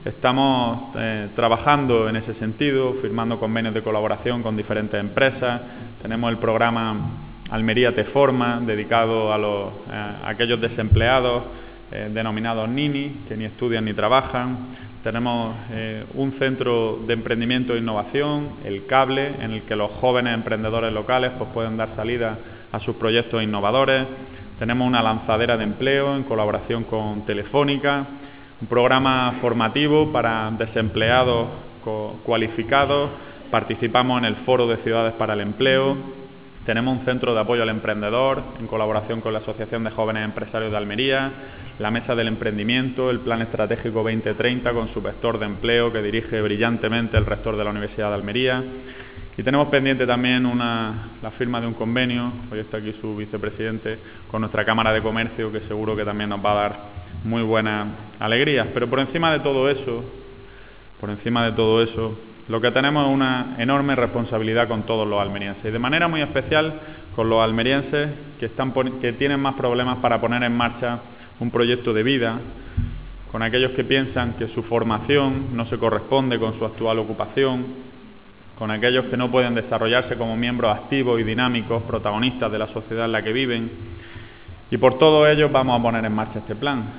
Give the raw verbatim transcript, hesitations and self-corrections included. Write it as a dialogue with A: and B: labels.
A: Estamos eh, trabajando en ese sentido, firmando convenios de colaboración con diferentes empresas. Tenemos el programa Almería Te Forma, dedicado a, los, eh, a aquellos desempleados eh, denominados Nini, que ni estudian ni trabajan. Tenemos eh, un centro de emprendimiento e innovación, El Cable, en el que los jóvenes emprendedores locales pues, pueden dar salida a sus proyectos innovadores. Tenemos una lanzadera de empleo en colaboración con Telefónica, un programa formativo para desempleados cualificados. Participamos en el Foro de Ciudades para el Empleo. Tenemos un centro de apoyo al emprendedor en colaboración con la Asociación de Jóvenes Empresarios de Almería, la Mesa del Emprendimiento, el Plan Estratégico veinte treinta con su vector de empleo que dirige brillantemente el rector de la Universidad de Almería. Y tenemos pendiente también una, la firma de un convenio, hoy está aquí su vicepresidente, con nuestra Cámara de Comercio, que seguro que también nos va a dar muy buenas alegrías. Pero por encima de todo eso, por encima de todo eso, lo que tenemos es una enorme responsabilidad con todos los almerienses, y de manera muy especial con los almerienses que, están, que tienen más problemas para poner en marcha un proyecto de vida, con aquellos que piensan que su formación no se corresponde con su actual ocupación, con aquellos que no pueden desarrollarse como miembros activos y dinámicos, protagonistas de la sociedad en la que viven. Y por todos ellos vamos a poner en marcha este plan.